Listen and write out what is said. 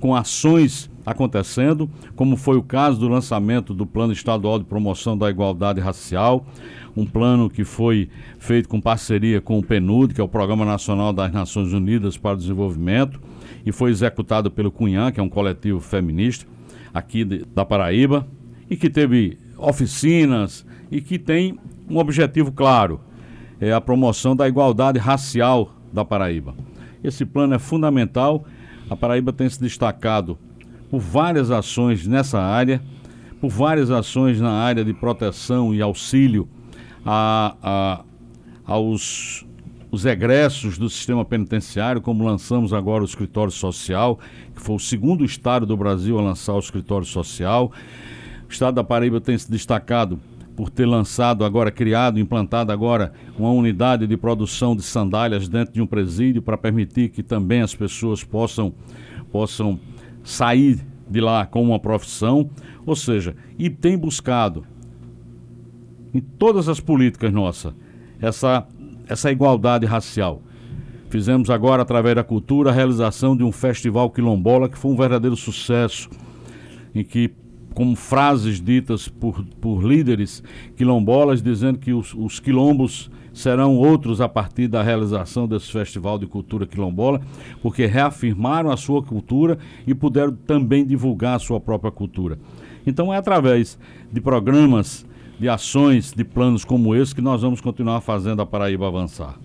com ações acontecendo, como foi o caso do lançamento do Plano Estadual de Promoção da Igualdade Racial, um plano que foi feito com parceria com o PNUD, que é o Programa Nacional das Nações Unidas para o Desenvolvimento, e foi executado pelo Cunhã, que é um coletivo feminista aqui da Paraíba, e que teve oficinas e que tem um objetivo claro, é a promoção da igualdade racial da Paraíba. Esse plano é fundamental. A Paraíba tem se destacado por várias ações nessa área, por várias ações na área de proteção e auxílio aos egressos do sistema penitenciário, como lançamos agora o escritório social, que foi o segundo estado do Brasil a lançar o escritório social. O estado da Paraíba tem se destacado por ter lançado agora, criado, implantado agora uma unidade de produção de sandálias dentro de um presídio para permitir que também as pessoas possam sair de lá com uma profissão, ou seja, e tem buscado em todas as políticas nossas essa igualdade racial. Fizemos agora, através da cultura, a realização de um festival quilombola que foi um verdadeiro sucesso, em que, como frases ditas por líderes quilombolas, dizendo que os quilombos serão outros a partir da realização desse festival de cultura quilombola, porque reafirmaram a sua cultura e puderam também divulgar a sua própria cultura. Então é através de programas, de ações, de planos como esse que nós vamos continuar fazendo a Paraíba avançar.